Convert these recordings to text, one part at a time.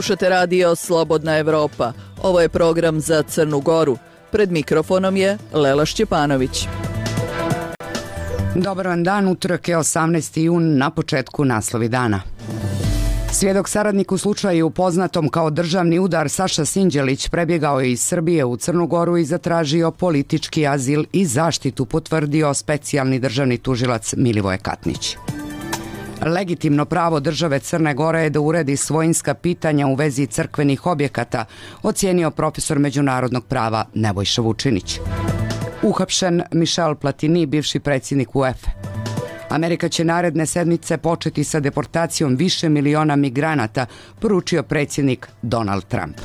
Slušate radio Slobodna Evropa. Ovo je program za Crnu Goru. Pred mikrofonom je Lela Šćepanović. Dobar vam dan, utorak je 18. jun, na početku naslovi dana. Svjedok saradnik u slučaju poznatom kao državni udar Saša Sinđelić prebjegao je iz Srbije u Crnu Goru i zatražio politički azil i zaštitu, potvrdio specijalni državni tužilac Milivoje Katnić. Legitimno pravo države Crne Gore je da uredi svojinska pitanja u vezi crkvenih objekata, ocijenio profesor međunarodnog prava Nebojša Vučinić. Uhapšen Michel Platini, bivši predsjednik UEFA. Amerika će naredne sedmice početi sa deportacijom više miliona migranata, poručio predsjednik Donald Trump.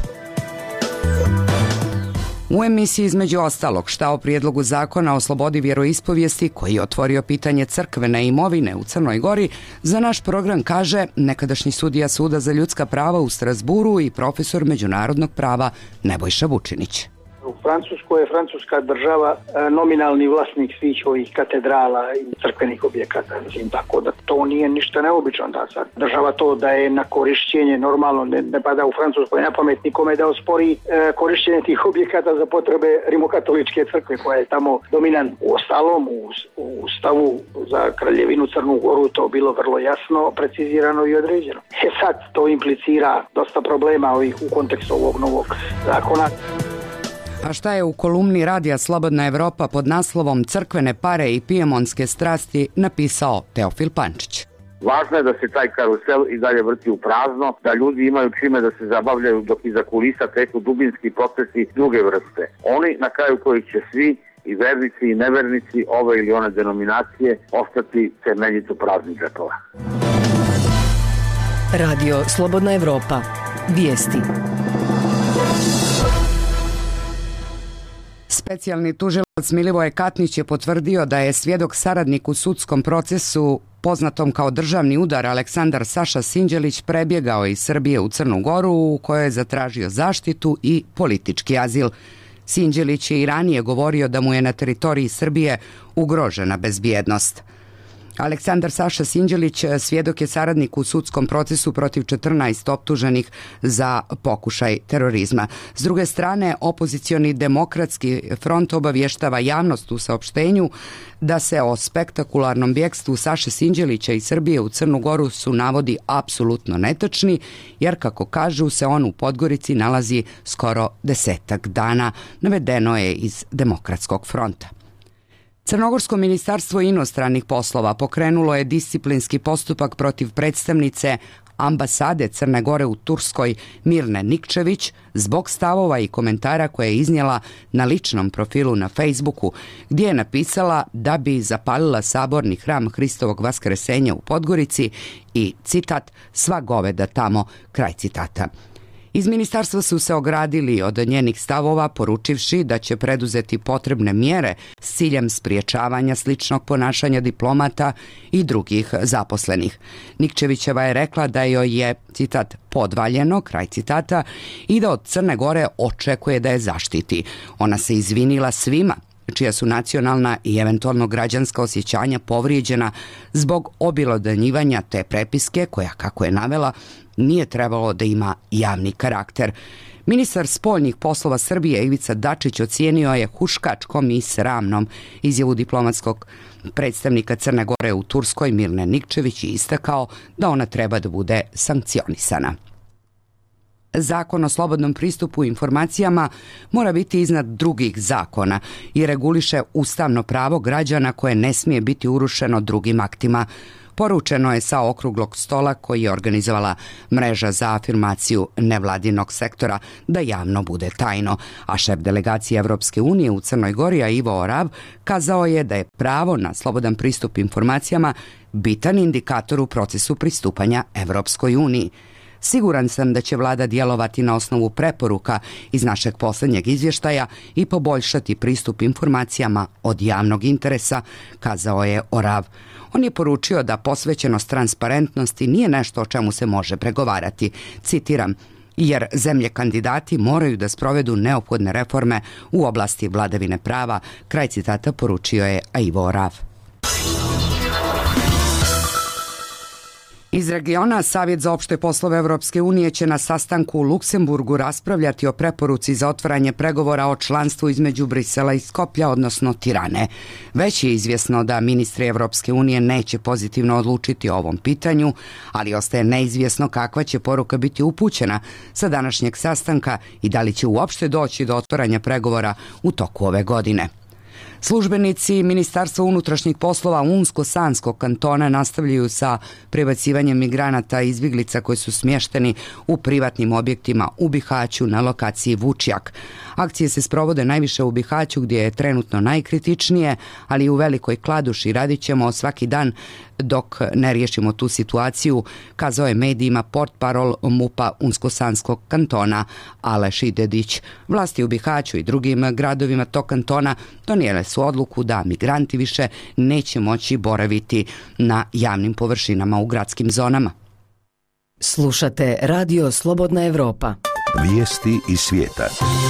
U emisiji između ostalog šta o prijedlogu zakona o slobodi vjeroispovijesti koji je otvorio pitanje crkvene imovine u Crnoj Gori, za naš program kaže nekadašnji sudija Suda za ljudska prava u Strasburu i profesor međunarodnog prava Nebojša Vučinić. U Francuskoj je francuska država nominalni vlasnik svih ovih katedrala i crkvenih objekata, tako da to nije ništa neobično da sad država to daje na korišćenje, normalno ne pada u Francuskoj na pamet nikome da ospori korišćenje tih objekata za potrebe rimokatoličke crkve koja je tamo dominant. U ostalom u stavu za Kraljevinu Crnu Goru to bilo vrlo jasno, precizirano i određeno. Sad to implicira dosta problema u kontekstu ovog novog zakona. A šta je u kolumni radija Slobodna Evropa pod naslovom Crkvene pare i pijemonske strasti napisao Teofil Pančić? Važno je da se taj karusel i dalje vrti u prazno, da ljudi imaju čime da se zabavljaju dok iza kulisa teku dubinski procesi druge vrste. Oni na kraju koji će svi, i vernici i nevernici ove ili one denominacije, ostati cemenjicu praznih džepova. Radio Slobodna Evropa. Vijesti. Specijalni tužilac Milivoje Katnić je potvrdio da je svjedok saradnik u sudskom procesu poznatom kao državni udar Aleksandar Saša Sinđelić prebjegao iz Srbije u Crnu Goru u kojoj je zatražio zaštitu i politički azil. Sinđelić je i ranije govorio da mu je na teritoriji Srbije ugrožena bezbjednost. Aleksandar Saša Sinđelić svjedok je saradnik u sudskom procesu protiv 14 optuženih za pokušaj terorizma. S druge strane, opozicioni demokratski front obavještava javnost u saopštenju da se o spektakularnom bjegstvu Saše Sinđelića iz Srbije u Crnu Goru su navodi apsolutno netačni, jer kako kažu se on u Podgorici nalazi skoro 10 dana, navedeno je iz Demokratskog fronta. Crnogorsko ministarstvo inostranih poslova pokrenulo je disciplinski postupak protiv predstavnice ambasade Crne Gore u Turskoj Mirne Nikčević zbog stavova i komentara koje je iznijela na ličnom profilu na Facebooku, gdje je napisala da bi zapalila saborni hram Hristovog Vaskresenja u Podgorici i, citat, sva goveda tamo, kraj citata. Iz ministarstva su se ogradili od njenih stavova, poručivši da će preduzeti potrebne mjere s ciljem spriječavanja sličnog ponašanja diplomata i drugih zaposlenih. Nikčevićeva je rekla da joj je, citat, podvaljeno, kraj citata, i da od Crne Gore očekuje da je zaštiti. Ona se izvinila svima čija su nacionalna i eventualno građanska osjećanja povrijeđena zbog obilodanjivanja te prepiske koja, kako je navela, nije trebalo da ima javni karakter. Ministar spoljnih poslova Srbije Ivica Dačić ocijenio je huškačkom i sramnom izjavu diplomatskog predstavnika Crne Gore u Turskoj Mirne Nikčević i istakao da ona treba da bude sankcionisana. Zakon o slobodnom pristupu informacijama mora biti iznad drugih zakona i reguliše ustavno pravo građana koje ne smije biti urušeno drugim aktima. Poručeno je sa okruglog stola koji je organizovala mreža za afirmaciju nevladinog sektora da javno bude tajno, a šef delegacije Evropske unije u Crnoj Gori, Ivo Orav, kazao je da je pravo na slobodan pristup informacijama bitan indikator u procesu pristupanja Evropskoj uniji. Siguran sam da će vlada djelovati na osnovu preporuka iz našeg posljednjeg izvještaja i poboljšati pristup informacijama od javnog interesa, kazao je Orav. On je poručio da posvećenost transparentnosti nije nešto o čemu se može pregovarati. Citiram, jer zemlje kandidati moraju da sprovedu neophodne reforme u oblasti vladavine prava, kraj citata, poručio je Ivo Orav. Iz regiona Savjet za opšte poslove Evropske unije će na sastanku u Luksemburgu raspravljati o preporuci za otvaranje pregovora o članstvu između Brisela i Skoplja, odnosno Tirane. Već je izvjesno da ministri Evropske unije neće pozitivno odlučiti o ovom pitanju, ali ostaje neizvjesno kakva će poruka biti upućena sa današnjeg sastanka i da li će uopšte doći do otvaranja pregovora u toku ove godine. Službenici Ministarstva unutrašnjih poslova Unsko-Sanskog kantona nastavljaju sa prebacivanjem migranata i izbjeglica koji su smješteni u privatnim objektima u Bihaću na lokaciji Vučjak. Akcije se sprovode najviše u Bihaću gdje je trenutno najkritičnije, ali i u Velikoj Kladuši. Radit ćemo svaki dan dok ne riješimo tu situaciju, kazao je medijima portparol MUP-a Unsko-Sanskog kantona Aleš Idedić. Vlasti u Bihaću i drugim gradovima tog kantona donijele su odluku da migranti više neće moći boraviti na javnim površinama u gradskim zonama. Slušate Radio Slobodna Evropa. Vijesti iz svijeta.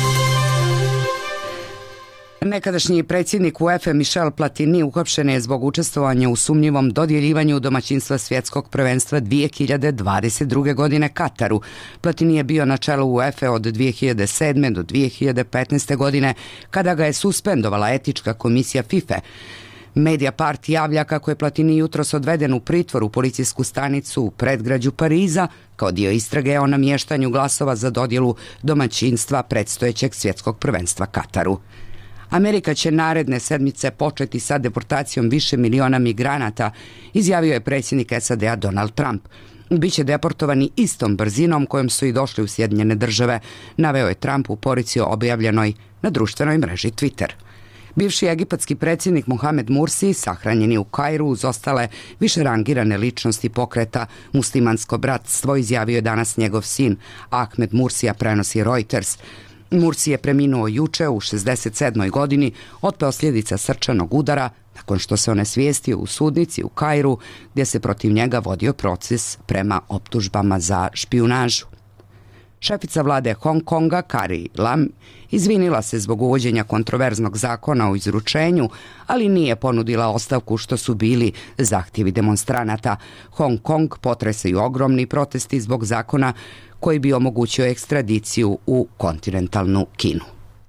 Nekadašnji predsjednik UEFA Michel Platini uhapšen je zbog učestvovanja u sumnjivom dodjeljivanju domaćinstva svjetskog prvenstva 2022. godine Kataru. Platini je bio na čelu UEFA od 2007. do 2015. godine kada ga je suspendovala etička komisija FIFA. Mediapart javlja kako je Platini jutros odveden u pritvor u policijsku stanicu u predgrađu Pariza kao dio istrage o namještanju glasova za dodjelu domaćinstva predstojećeg svjetskog prvenstva Kataru. Amerika će naredne sedmice početi sa deportacijom više miliona migranata, izjavio je predsjednik SAD-a Donald Trump. Biće deportovani istom brzinom kojom su i došli u Sjedinjene Države, naveo je Trump u poruci objavljenoj na društvenoj mreži Twitter. Bivši egipatski predsjednik Mohamed Mursi sahranjen je u Kairu uz ostale više rangirane ličnosti pokreta Muslimansko bratstvo, izjavio je danas njegov sin Ahmed Mursija, prenosi Reuters. Mursi je preminuo juče u 67. godini od posljedica srčanog udara nakon što se onesvijestio u sudnici u Kairu gdje se protiv njega vodio proces prema optužbama za špijunažu. Šefica vlade Hong Konga Carrie Lam izvinila se zbog uvođenja kontroverznog zakona o izručenju, ali nije ponudila ostavku što su bili zahtjevi demonstranata. Hong Kong potresaju ogromni protesti zbog zakona koji bi omogućio ekstradiciju u kontinentalnu Kinu.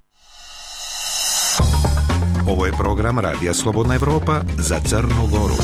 Ovo je program Radija Slobodna Evropa za Crnu Goru.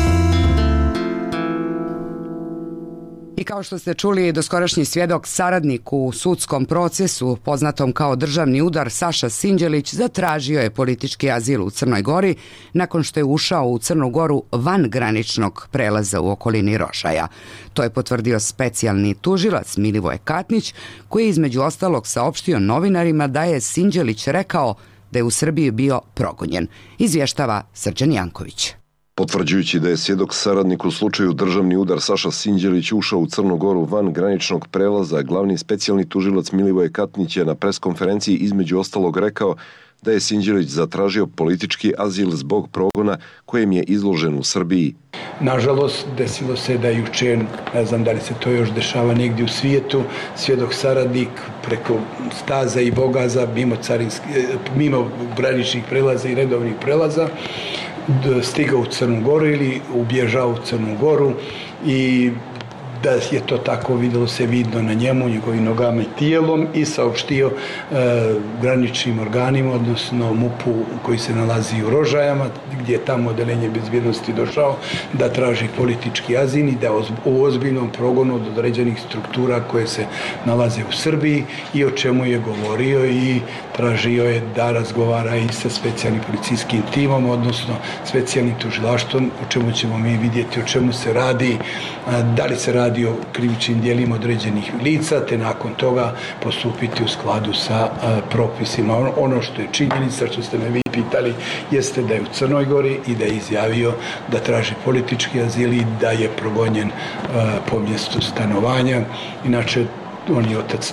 I kao što ste čuli, doskorašnji svjedok, saradnik u sudskom procesu poznatom kao državni udar, Saša Sinđelić, zatražio je politički azil u Crnoj Gori nakon što je ušao u Crnu Goru van graničnog prelaza u okolini Rošaja. To je potvrdio specijalni tužilac Milivoje Katnić, koji je između ostalog saopštio novinarima da je Sinđelić rekao da je u Srbiji bio progonjen. Izvještava Srđan Janković. Potvrđujući da je svjedok saradnik u slučaju državni udar Saša Sinđelić ušao u Crnu Goru van graničnog prelaza, glavni specijalni tužilac Milivoje Katnić je na preskonferenciji između ostalog rekao da je Sinđelić zatražio politički azil zbog progona kojem je izložen u Srbiji. Nažalost, desilo se da juče, ne znam da li se to još dešava negdje u svijetu, svjedok saradnik preko staza i bogaza, mimo graničnih prelaza i redovnih prelaza, stigao u Crnu Goru ili ubježao u Crnu Goru i da je to tako vidjelo se vidno na njemu, njegovim nogama i tijelom i saopštio graničnim organima, odnosno MUP-u koji se nalazi u Rožajama, gdje je tamo odeljenje bezbjednosti došao, da traži politički azil i da u ozbiljnom progonu od određenih struktura koje se nalaze u Srbiji i o čemu je govorio i tražio je da razgovara i sa specijalnim policijskim timom, odnosno specijalnim tužilaštvom, o čemu ćemo mi vidjeti, o čemu se radi, da li se radi o krivičnim djelima određenih lica, te nakon toga postupiti u skladu sa propisima. Ono što je činjenica, što ste me vi pitali, jeste da je u Crnoj Gori i da je izjavio da traži politički azil i da je progonjen po mjestu stanovanja. Inače, on je otac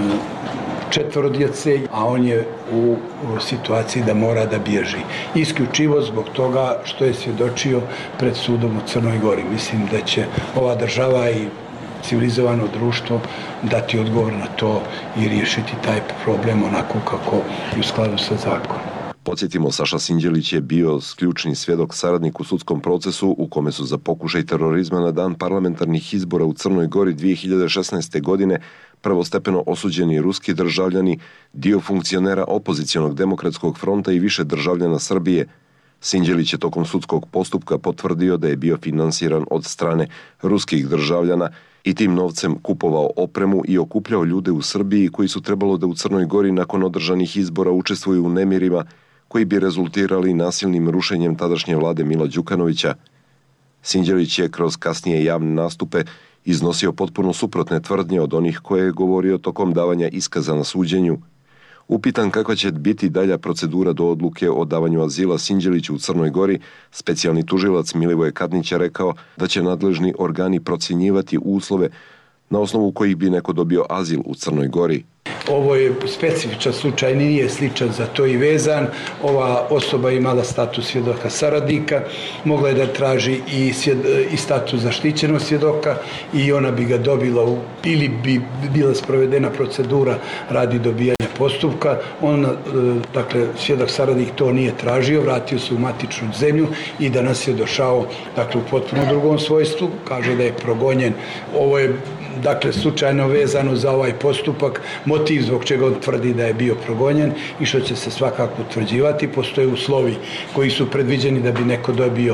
4 djece, a on je u situaciji da mora da bježi. Isključivo zbog toga što je svjedočio pred sudom u Crnoj Gori. Mislim da će ova država i civilizovano društvo dati odgovor na to i riješiti taj problem onako kako je u skladu sa zakonom. Podsjetimo, Saša Sinđelić je bio ključni svjedok saradnik u sudskom procesu u kome su za pokušaj terorizma na dan parlamentarnih izbora u Crnoj Gori 2016. godine prvostepeno osuđeni ruski državljani, dio funkcionera opozicionog demokratskog fronta i više državljana Srbije. Sinđelić je tokom sudskog postupka potvrdio da je bio finansiran od strane ruskih državljana i tim novcem kupovao opremu i okupljao ljude u Srbiji koji su trebalo da u Crnoj Gori nakon održanih izbora učestvuju u nemirima koji bi rezultirali nasilnim rušenjem tadašnje vlade Mila Đukanovića. Sinđelić je kroz kasnije javne nastupe iznosio potpuno suprotne tvrdnje od onih koje je govorio tokom davanja iskaza na suđenju. Upitan kakva će biti dalja procedura do odluke o davanju azila Sinđeliću u Crnoj Gori, specijalni tužilac Milivoje Katnić je rekao da će nadležni organi procjenjivati uslove na osnovu kojih bi neko dobio azil u Crnoj Gori. Ovo je specifičan slučaj, nije sličan za to i vezan. Ova osoba je imala status svjedoka saradnika, mogla je da traži i status zaštićenog svjedoka i ona bi ga dobila ili bi bila sprovedena procedura radi dobijanja postupka. Dakle, svjedok saradnik to nije tražio, vratio se u matičnu zemlju i danas je došao, dakle, u potpuno drugom svojstvu, kaže da je progonjen. Ovo je, dakle, slučajno vezano za ovaj postupak, motiv zbog čega on tvrdi da je bio progonjen i što će se svakako utvrđivati. Postoje uslovi koji su predviđeni da bi neko dobio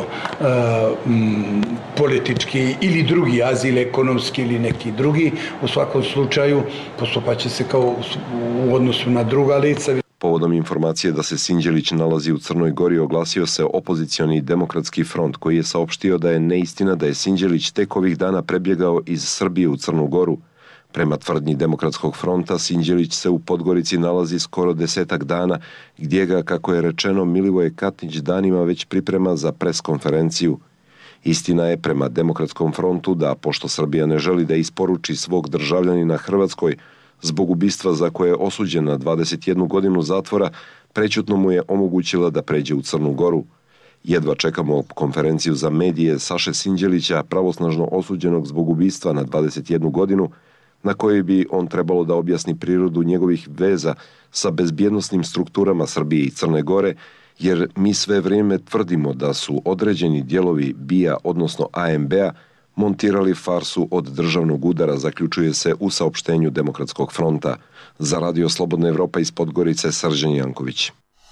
politički ili drugi azil, ekonomski ili neki drugi. U svakom slučaju postupat će se kao u odnosu na druga lica. Povodom informacije da se Sinđelić nalazi u Crnoj Gori oglasio se opozicioni demokratski front koji je saopštio da je neistina da je Sinđelić tek ovih dana prebjegao iz Srbije u Crnu Goru. Prema tvrdnji Demokratskog fronta, Sinđelić se u Podgorici nalazi skoro 10 dana, gdje ga, kako je rečeno, Milivoje Katnić danima već priprema za preskonferenciju. Istina je prema Demokratskom frontu da, pošto Srbija ne želi da isporuči svog državljanina Hrvatskoj, zbog ubistva za koje je osuđen na 21 godinu zatvora, prećutno mu je omogućila da pređe u Crnu Goru. Jedva čekamo konferenciju za medije Saše Sinđelića, pravosnažno osuđenog zbog ubistva na 21 godinu, na kojoj bi on trebalo da objasni prirodu njegovih veza sa bezbjednosnim strukturama Srbije i Crne Gore, jer mi sve vrijeme tvrdimo da su određeni dijelovi BIA, odnosno AMB-a, montirali farsu od državnog udara, zaključuje se u saopštenju Demokratskog fronta. Za Radio Slobodna Evropa iz Podgorice, Srđan Janković.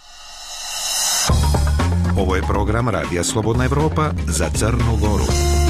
Ovo je program Radija Slobodna Evropa za Crnu Goru.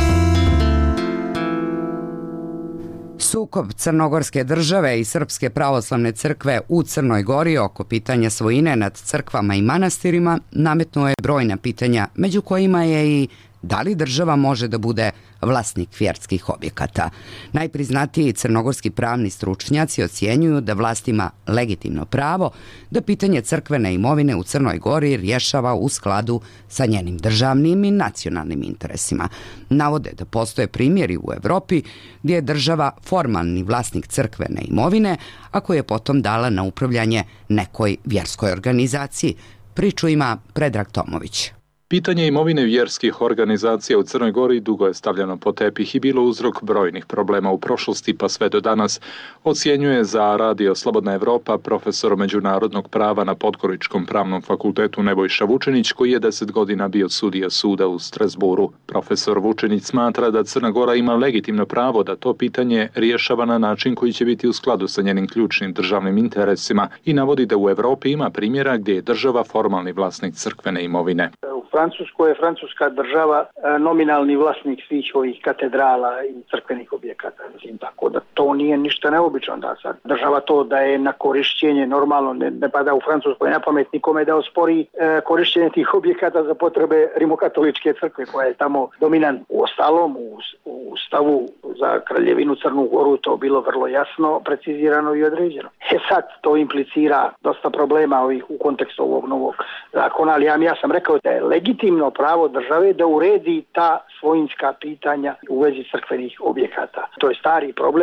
Sukob Crnogorske države i Srpske pravoslavne crkve u Crnoj Gori oko pitanja svojine nad crkvama i manastirima nametnuo je brojna pitanja, među kojima je i da li država može da bude vlasnik vjerskih objekata. Najpriznatiji crnogorski pravni stručnjaci ocjenjuju da vlast ima legitimno pravo da pitanje crkvene imovine u Crnoj Gori rješava u skladu sa njenim državnim i nacionalnim interesima. Navode da postoje primjeri u Evropi gdje je država formalni vlasnik crkvene imovine, a koju je potom dala na upravljanje nekoj vjerskoj organizaciji. Priču ima Predrag Tomović. Pitanje imovine vjerskih organizacija u Crnoj Gori dugo je stavljeno pod tepih i bilo uzrok brojnih problema u prošlosti pa sve do danas, ocjenjuje za Radio Slobodna Evropa profesor međunarodnog prava na Podgoričkom pravnom fakultetu Nebojša Vučinić, koji je 10 godina bio sudija suda u Strasburu. Profesor Vučinić smatra da Crna Gora ima legitimno pravo da to pitanje rješava na način koji će biti u skladu sa njenim ključnim državnim interesima i navodi da u Evropi ima primjera gdje je država formalni vlasnik crkvene imovine. Francuskoj je francuska država nominalni vlasnik svih ovih katedrala i crkvenih objekata. Tako da to nije ništa neobično da sad država to da je na korišćenje normalno, ne pada u Francuskoj na pamet nikome da ospori korišćenje tih objekata za potrebe rimokatoličke crkve koja je tamo dominant. U ostalom u stavu za Kraljevinu Crnu Goru to bilo vrlo jasno, precizirano i određeno. Sad to implicira dosta problema u kontekstu ovog novog zakona, ali ja sam rekao da je legitimno pravo države da uredi ta svojinska pitanja u vezi crkvenih objekata. To je stari problem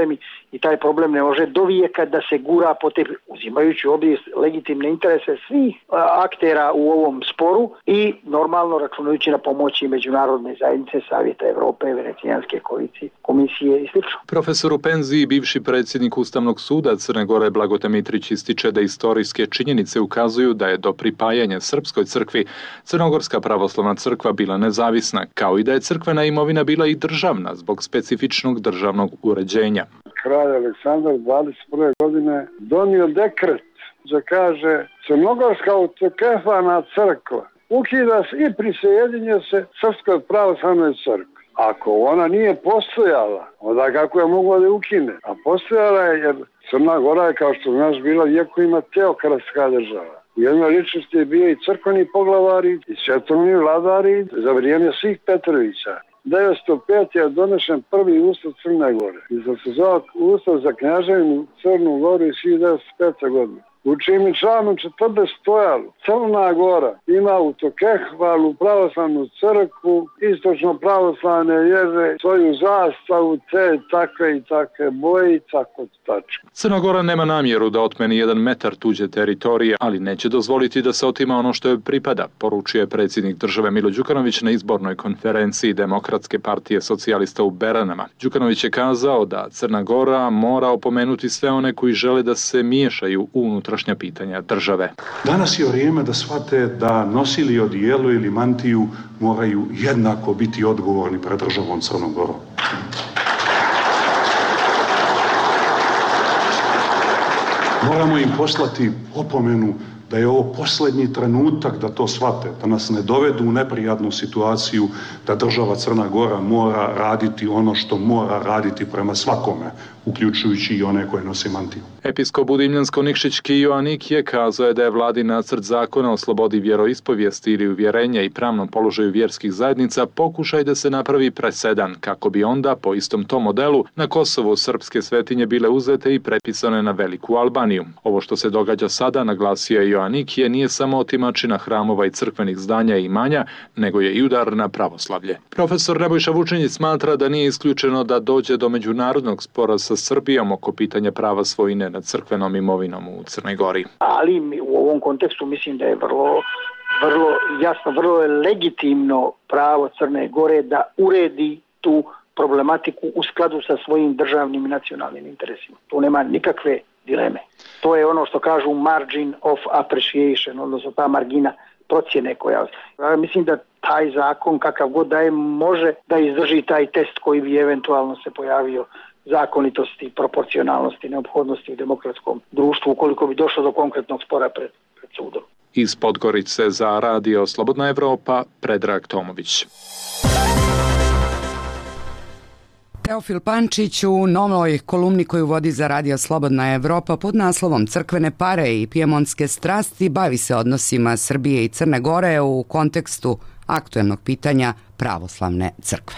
i taj problem ne može do vijeka da se gura po te, uzimajući u obzir legitimne interese svih aktera u ovom sporu i normalno računajući na pomoći međunarodne zajednice, Savjeta Evrope, Venecijanske komisije i sl. Profesor u penziji, bivši predsjednik Ustavnog suda Crne Gore Blagote Mitrić ističe da istorijske činjenice ukazuju da je do pripajanja Srpskoj crkvi Crnogorska pravoslavna crkva bila nezavisna, kao i da je crkvena imovina bila i državna zbog specifičnog državnog uređenja. Kralj Aleksandar 21. godine donio dekret da kaže Crnogorska autokefalna crkva ukida se i prisajedinje se Srpskoj pravoslavnoj crkvi. Ako ona nije postojala, onda kako je mogla da ukine? A postojala je jer Crna Gora je, kao što znaš, bila vjekovima teokratska država. U jednoj ličnosti je bio i crkveni poglavari i svetovni vladari za vrijeme svih Petrovića. 1905. je donešen prvi ustav Crne Gore i da se zove ustav za knjaževinu Crnu Goru iz 1905. godine. U čijim članom 40 stojalo Crna Gora ima autokefalnu pravoslavnu crkvu, istočno pravoslavne vjere, svoju zastavu, te takve i takve boje i tako tačka. Crna Gora nema namjeru da otmeni 1 metar tuđe teritorije, ali neće dozvoliti da se otima ono što joj pripada, poručio je predsjednik države Milo Đukanović na izbornoj konferenciji Demokratske partije socijalista u Beranama. Đukanović je kazao da Crna Gora mora opomenuti sve one koji žele da se miješaju u unutrašnja pitanja države. Danas je vrijeme da shvate da nosili odijelo ili mantiju moraju jednako biti odgovorni pred državom Crnom Gorom. Moramo im poslati opomenu da je ovo posljednji trenutak da to shvate, da nas ne dovedu u neprijatnu situaciju da država Crna Gora mora raditi ono što mora raditi prema svakome, uključujući i one koje nose mantiju. Episkop Budimljansko-Nikšićki Joanik je kazao da je vladin nacrt zakona o slobodi vjeroispovijesti ili uvjerenja i pravnom položaju vjerskih zajednica pokušaj da se napravi presedan, kako bi onda po istom tom modelu na Kosovu srpske svetinje bile uzete i prepisane na Veliku Albaniju. Ovo što se događa sada, naglasio je Joanik, nije samo otimačina hramova i crkvenih zdanja i imanja, nego je i udar na pravoslavlje. Profesor Nebojša Vučinić smatra da nije isključeno da dođe do međunarodnog spora sa Srbijom oko pitanja prava svojine nad crkvenom imovinom u Crnoj Gori. Ali u ovom kontekstu mislim da je vrlo jasno, vrlo je legitimno pravo Crne Gore da uredi tu problematiku u skladu sa svojim državnim i nacionalnim interesima. Tu nema nikakve dileme. To je ono što kažu margin of appreciation, odnosno ta margina procjene koja... Ja mislim da taj zakon, kakav god da je, može da izdrži taj test koji bi eventualno se pojavio zakonitosti, proporcionalnosti, neophodnosti u demokratskom društvu ukoliko bi došlo do konkretnog spora pred sudom. Iz Podgorice za Radio Slobodna Evropa, Predrag Tomović. Teofil Pančić u novoj kolumni koju vodi za Radio Slobodna Evropa pod naslovom Crkvene pare i pijemontske strasti bavi se odnosima Srbije i Crne Gore u kontekstu aktuelnog pitanja pravoslavne crkve.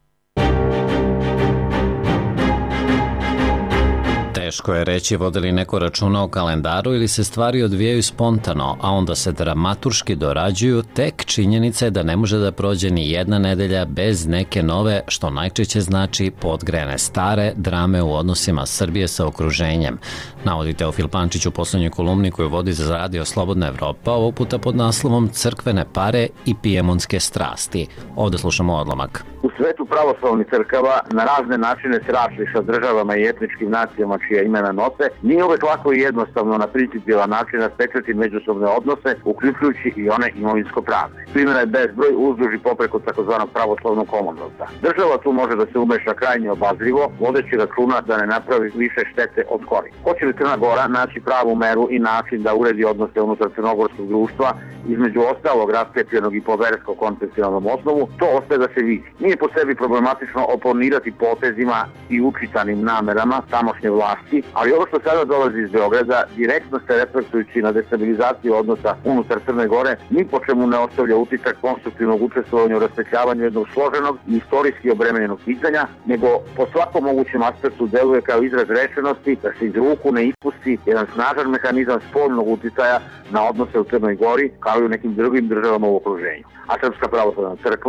Teško je reći vode li neko računa o kalendaru ili se stvari odvijaju spontano, a onda se dramaturški dorađuju, tek činjenica je da ne može da prođe ni jedna nedelja bez neke nove, što najčešće znači podgrene stare drame u odnosima Srbije sa okruženjem. Navodi Teofil Pančić u poslednjoj kolumni koju vodi za Radio Slobodna Evropa, ovog puta pod naslovom Crkvene pare i pijemonske strasti. Ovde slušamo odlomak. U svetu pravoslavnih crkava na razne načine se rašli sa državama i etničkim nacijama čija imena nose, nije uvek lako i jednostavno na principijevan način raspečati međusobne odnose, uključujući i one imovinsko-pravne. Primjera je bezbroj uzduž i popreko takozvanog pravoslavnog Commonwealtha. Država tu može da se umeša krajnje obazrivo, vodeći računa da ne napravi više štete od koristi. Hoće li Crna Gora naći pravu meru i način da uredi odnose unutar crnogorskog društva, između ostalog raspetljenog i po versko-konfesionalnom osnovu, to ostaje da se vidi. Nije po sebi problematično oponirati potezima i učitanim namerama tamošnje vlasti, ali ovo što sada dolazi iz Beograda, direktno se reflektujući na destabilizaciju odnosa unutar Crne Gore, ni po čemu ne ostavlja utisak konstruktivnog učestvovanja u raspetljavanju jednog složenog i istorijski obremenjenog pitanja, nego po svakom mogućem aspektu deluje kao izraz rešenosti da se iz ruku ne ispusti jedan snažan mehanizam spoljnog uticaja na odnose u Crnoj Gori, kao i u nekim drugim državama u okruženju. A Srpska pravoslavna crkva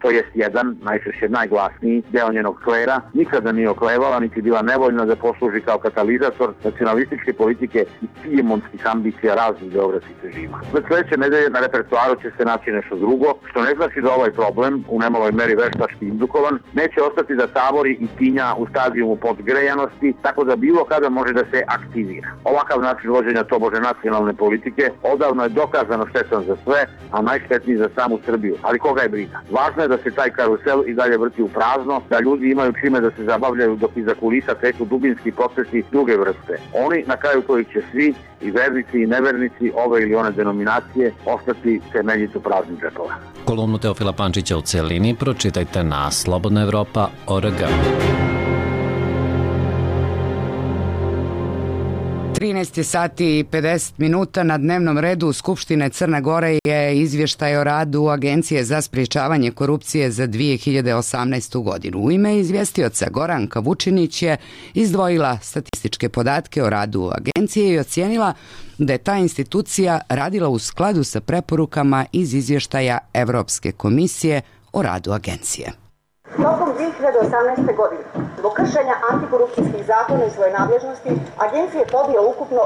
to jest jedan, najčešće najglasniji deo njenog klera, nikada nije oklevala, niti bila nevoljna da posluži kao katalizator nacionalističke politike i pijemonskih ambicija raznih beogradskih režima. Sledeće nedelje na repertoaru će se naći nešto drugo, što ne znači da ovaj problem, u nemaloj meri veštački indukovan, neće ostati da tavori i tinja u stadijumu podgrejanosti, tako da bilo kada može da se aktivira. Ovakav način vođenja tobože nacionalne politike odavno je dokazano štetan za sve, a najštetniji za samu Srbiju. Ali koga je briga? Važno je da se taj karusel i dalje vrti u prazno, da ljudi imaju čime da se zabavljaju dok iza kulisa teku dubinski procesi druge vrste. Oni na kraju kojih će svi, i vernici i nevernici ove ili one denominacije, ostati temeljito prazni džepova. Kolumnu Teofila Pančića u celini pročitajte na slobodnaevropa.org. 13 sati i 50 minuta. Na dnevnom redu Skupštine Crne Gore je izvještaj o radu Agencije za sprječavanje korupcije za 2018. godinu. U ime izvjestioca Goranka Vučinić je izdvojila statističke podatke o radu agencije i ocijenila da je ta institucija radila u skladu sa preporukama iz izvještaja Evropske komisije o radu agencije. Tokom 2018. godine, zbog kršenja antikorupcijskih zakona i svoje nadležnosti, agencija je podnijela ukupno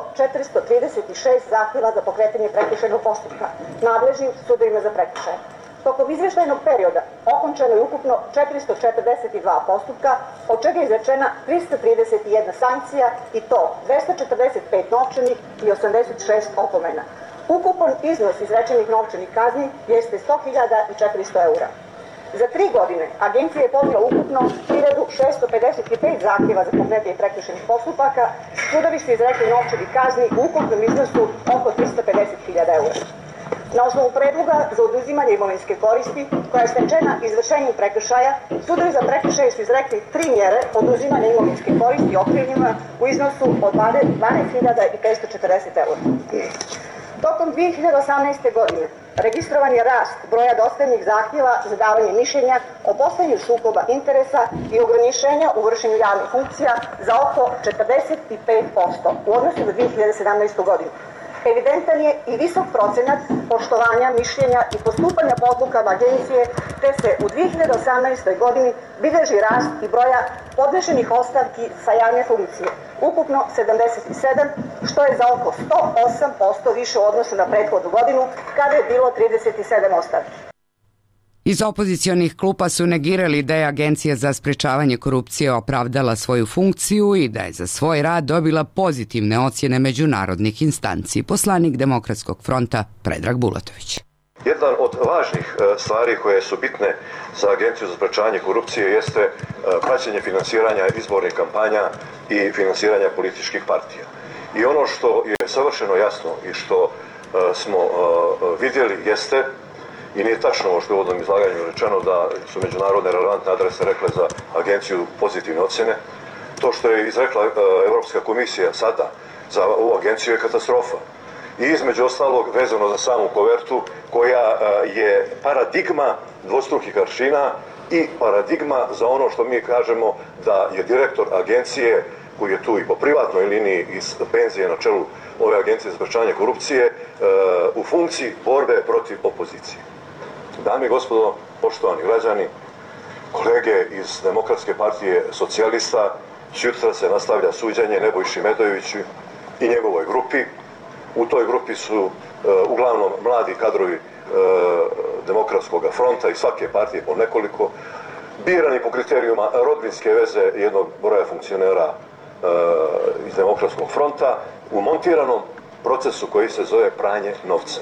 436 zahtjeva za pokretanje prekršajnog postupka, nadležnim sudovima za prekršaje. Tokom izvještajnog perioda okončano je ukupno 442 postupka, od čega je izrečena 331 sankcija i to 245 novčanih i 86 opomena. Ukupan iznos izrečenih novčanih kazni jeste 100.400 eura. Za 3 godine agencija je podnijela ukupno 1655 zahtjeva za pokretanje prekršajnih postupaka, sudovi su izrekli novčanih kazni u ukupnom iznosu oko 350.000 eura. Na osnovu predloga za oduzimanje imovinske koristi koja je stečena izvršenjem prekršaja, sudovi za prekršaje su izrekli 3 mjere oduzimanja imovinske koristi okrivljenima u iznosu od 12.540 eura. Tokom 2018. godine registrovan je rast broja dostavljenih zahtjeva za davanje mišljenja o postojanju sukoba interesa i ograničenja u vršenju javnih funkcija za oko 45% u odnosu na 2017. godinu. Evidentan je i visok procenat poštovanja mišljenja i postupanja po odlukama agencije, te se u 2018. godini bilježi rast i broja podnešenih ostavki sa javne funkcije, ukupno 77, što je za oko 108% više u odnosu na prethodnu godinu, kada je bilo 37 ostavki. Iz opozicionih klupa su negirali da je Agencija za sprječavanje korupcije opravdala svoju funkciju i da je za svoj rad dobila pozitivne ocjene međunarodnih instanci. Poslanik Demokratskog fronta Predrag Bulatović. Jedan od važnih stvari koje su bitne za Agenciju za sprječavanje korupcije jeste praćenje finansiranja izbornih kampanja i finansiranja političkih partija. I ono što je savršeno jasno i što smo vidjeli jeste, i nije tačno ovo što je u uvodnom izlaganju rečeno da su međunarodne relevantne adrese rekle za agenciju pozitivne ocjene. To što je izrekla Evropska komisija sada za ovu agenciju je katastrofa. I između ostalog vezano za samu kovertu koja je paradigma dvostrukih aršina i paradigma za ono što mi kažemo da je direktor agencije koji je tu i po privatnoj liniji iz penzije na čelu ove agencije za sprječavanje korupcije u funkciji borbe protiv opozicije. Dame i gospodo, poštovani građani, kolege iz Demokratske partije socijalista, sutra se nastavlja suđenje Nebojši Medojeviću i njegovoj grupi. U toj grupi su uglavnom mladi kadrovi Demokratskog fronta i svake partije po nekoliko, birani po kriterijuma rodbinske veze jednog broja funkcionera iz Demokratskog fronta u montiranom procesu koji se zove pranje novca.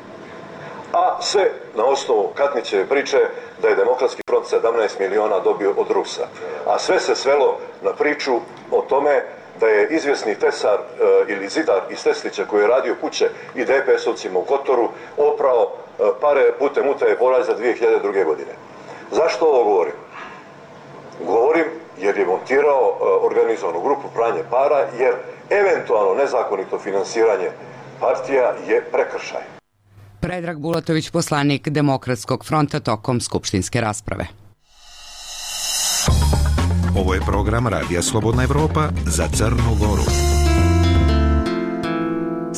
A sve na osnovu Katnićeve priče da je Demokratski front 17 miliona dobio od Rusa. A sve se svelo na priču o tome da je izvjesni tesar ili zidar iz Teslića koji je radio kuće i DPS-ovcima u Kotoru oprao pare putem utaje poreza za 2002. godine. Zašto ovo govorim? Govorim jer je montirao organizovanu grupu pranje para, jer eventualno nezakonito finansiranje partija je prekršaj. Predrag Bulatović, poslanik Demokratskog fronta tokom skupštinske rasprave. Ovo je program Radija Slobodna Evropa za Crnu Goru.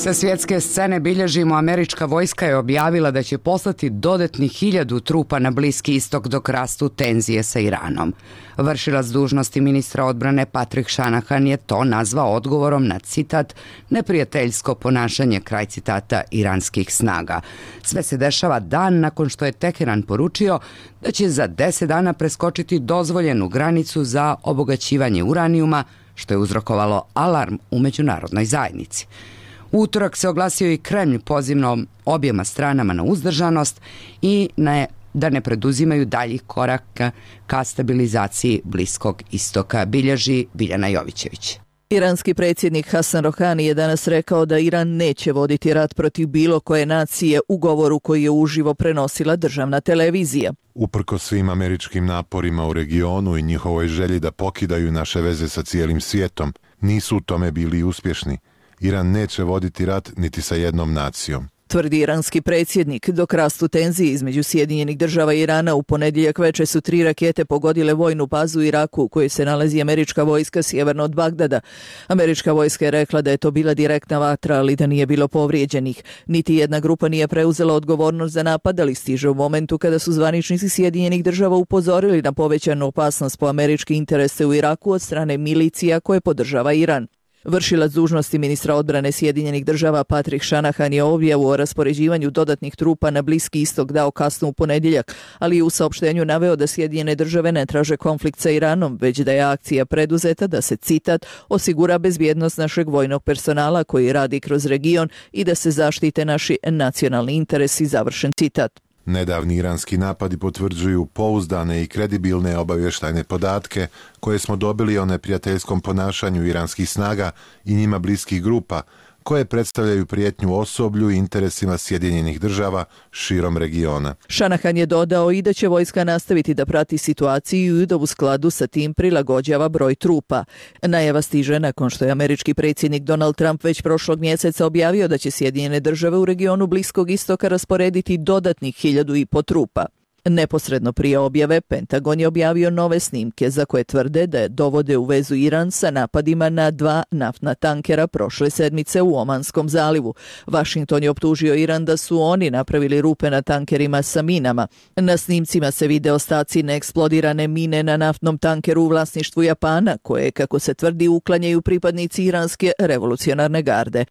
Sa svjetske scene bilježimo, američka vojska je objavila da će poslati dodatnih 1000 trupa na Bliski istok dok rastu tenzije sa Iranom. Vršilac dužnosti ministra odbrane Patrick Shanahan je to nazvao odgovorom na citat neprijateljsko ponašanje, kraj citata, iranskih snaga. Sve se dešava dan nakon što je Teheran poručio da će za 10 dana preskočiti dozvoljenu granicu za obogaćivanje uranijuma, što je uzrokovalo alarm u međunarodnoj zajednici. U utorak se oglasio i Kremlj pozivnom objema stranama na uzdržanost i da ne preduzimaju daljih koraka ka stabilizaciji Bliskog istoka, bilježi Biljana Jovićević. Iranski predsjednik Hasan Rohani je danas rekao da Iran neće voditi rat protiv bilo koje nacije u govoru koji je uživo prenosila državna televizija. Uprkos svim američkim naporima u regionu i njihovoj želji da pokidaju naše veze sa cijelim svijetom, nisu u tome bili uspješni. Iran neće voditi rat niti sa jednom nacijom, tvrdi iranski predsjednik. Dok rastu tenzije između Sjedinjenih država i Irana, u ponedjeljak večer su 3 rakete pogodile vojnu bazu u Iraku u kojoj se nalazi američka vojska sjeverno od Bagdada. Američka vojska je rekla da je to bila direktna vatra, ali da nije bilo povrijeđenih. Niti jedna grupa nije preuzela odgovornost za napad, ali stiže u momentu kada su zvaničnici Sjedinjenih država upozorili na povećanu opasnost po američki interese u Iraku od strane milicija koje podržava Iran. Vršilac dužnosti ministra odbrane Sjedinjenih država Patrick Shanahan je objavu o raspoređivanju dodatnih trupa na Bliski istok dao kasno u ponedjeljak, ali je u saopštenju naveo da Sjedinjene države ne traže konflikt sa Iranom, već da je akcija preduzeta da se, citat, osigura bezbjednost našeg vojnog personala koji radi kroz region i da se zaštite naši nacionalni interesi, završen citat. Nedavni iranski napadi potvrđuju pouzdane i kredibilne obavještajne podatke koje smo dobili o neprijateljskom ponašanju iranskih snaga i njima bliskih grupa, koje predstavljaju prijetnju osoblju i interesima Sjedinjenih država širom regiona. Shanahan je dodao i da će vojska nastaviti da prati situaciju i da u skladu sa tim prilagođava broj trupa. Najava stiže nakon što je američki predsjednik Donald Trump već prošlog mjeseca objavio da će Sjedinjene države u regionu Bliskog istoka rasporediti dodatnih 1500 trupa. Neposredno prije objave, Pentagon je objavio nove snimke za koje tvrde da je dovode u vezu Iran sa napadima na 2 naftna tankera prošle sedmice u Omanskom zalivu. Washington je optužio Iran da su oni napravili rupe na tankerima sa minama. Na snimcima se vide ostaci neeksplodirane mine na naftnom tankeru u vlasništvu Japana, koje, kako se tvrdi, uklanjaju pripadnici iranske revolucionarne garde.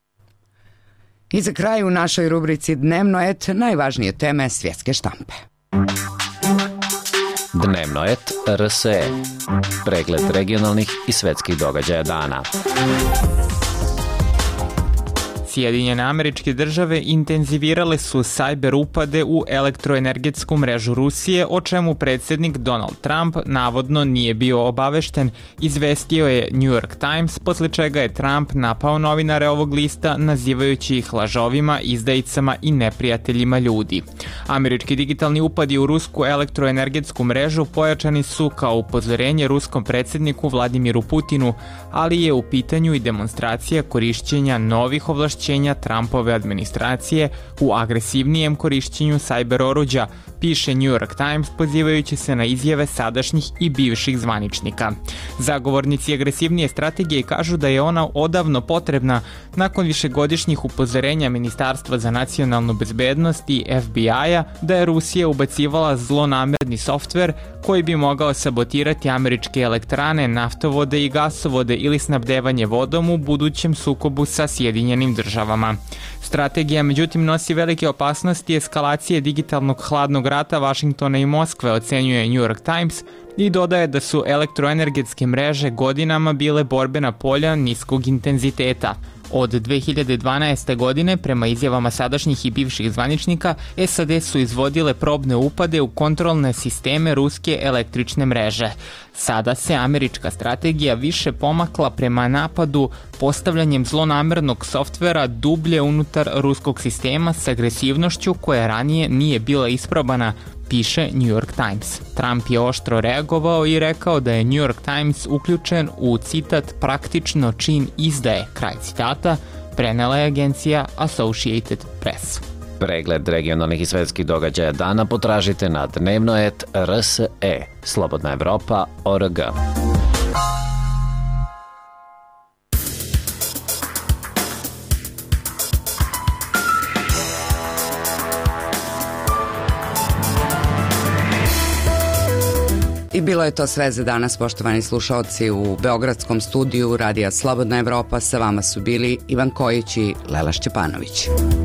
I za kraj u našoj rubrici Dnevno et, najvažnije teme svjetske štampe. Dnevno et RSE. Pregled regionalnih i svetskih događaja dana. Sjedinjene Američke Države intenzivirale su sajber upade u elektroenergetsku mrežu Rusije, o čemu predsjednik Donald Trump navodno nije bio obavešten, izvestio je New York Times, posle čega je Trump napao novinare ovog lista nazivajući ih lažovima, izdajicama i neprijateljima ljudi. Američki digitalni upadi u rusku elektroenergetsku mrežu pojačani su kao upozorenje ruskom predsjedniku Vladimiru Putinu, ali je u pitanju i demonstracija korišćenja novih ovlašćenja Trumpove administracije u agresivnijem korišćenju sajber oruđa, piše New York Times pozivajući se na izjave sadašnjih i bivših zvaničnika. Zagovornici agresivnije strategije kažu da je ona odavno potrebna nakon višegodišnjih upozorenja Ministarstva za nacionalnu bezbednost i FBI-a da je Rusija ubacivala zlonamerni softver koji bi mogao sabotirati američke elektrane, naftovode i gasovode ili snabdevanje vodom u budućem sukobu sa Sjedinjenim državama. Strategija, međutim, nosi velike opasnosti eskalacije digitalnog hladnog rata Vašingtona i Moskve, ocenjuje New York Times, i dodaje da su elektroenergetske mreže godinama bile borbena polja niskog intenziteta. Od 2012. godine, prema izjavama sadašnjih i bivših zvaničnika, SAD su izvodile probne upade u kontrolne sisteme ruske električne mreže. Sada se američka strategija više pomakla prema napadu postavljanjem zlonamernog softvera dublje unutar ruskog sistema s agresivnošću koja ranije nije bila isprobana, piše New York Times. Trump je oštro reagovao i rekao da je New York Times uključen u, citat, praktično čin izdaje, kraj citata, prenela je agencija Associated Press. Pregled regionalnih i svetskih događaja dana potražite na dnevnoet.rse, slobodnaevropa.org. I bilo je to sve za danas, poštovani slušalci. U beogradskom studiju Radija Slobodna Evropa sa vama su bili Ivan Kojić i Lela Šćepanović.